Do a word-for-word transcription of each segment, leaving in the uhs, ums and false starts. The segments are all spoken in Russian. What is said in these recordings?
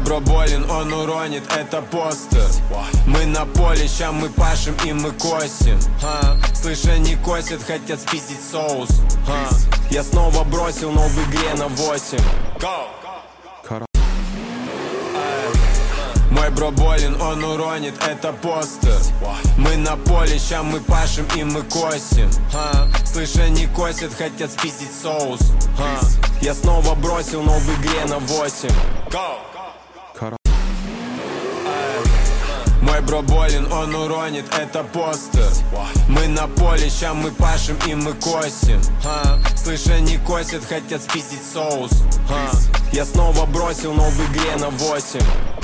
бро болен, он уронит, это постер. Мы на поле, ща мы пашем и мы косим. а? Слышь, они косят, хотят спиздить соус. а? Я снова бросил, но в игре на восемь. Мой бро болен, он уронит, это постер. Мы на поле, ща мы пашем и мы косим. а? Слышь, они косят, хотят спиздить соус. а? Я снова бросил, но в игре на восемь. Мой бро болен, он уронит, это постер. Мы на поле, ща мы пашем и мы косим. а? Слышь, они косят, хотят спиздить соус. а? Я снова бросил, но в игре на восемь.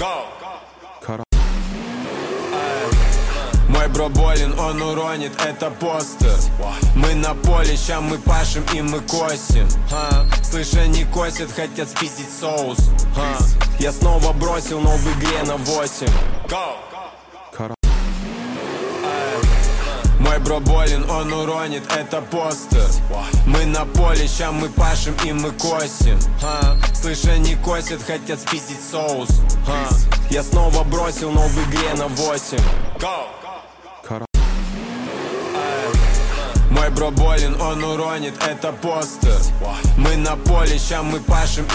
Мой бро болен, он уронит, это постер. Мы на поле, ща мы пашем и мы косим. а? Слышь, они косят, хотят спиздить соус. а? Я снова бросил, но в игре на восемь. Мой бро болен, он уронит, это постер. Мы на поле, ща мы пашем и мы косим. а? Слышь, они косят, хотят спиздить соус. а? Я снова бросил, но в игре на восемь. Мой бро болен, он уронит, это постер. Мы на поле, ща мы пашем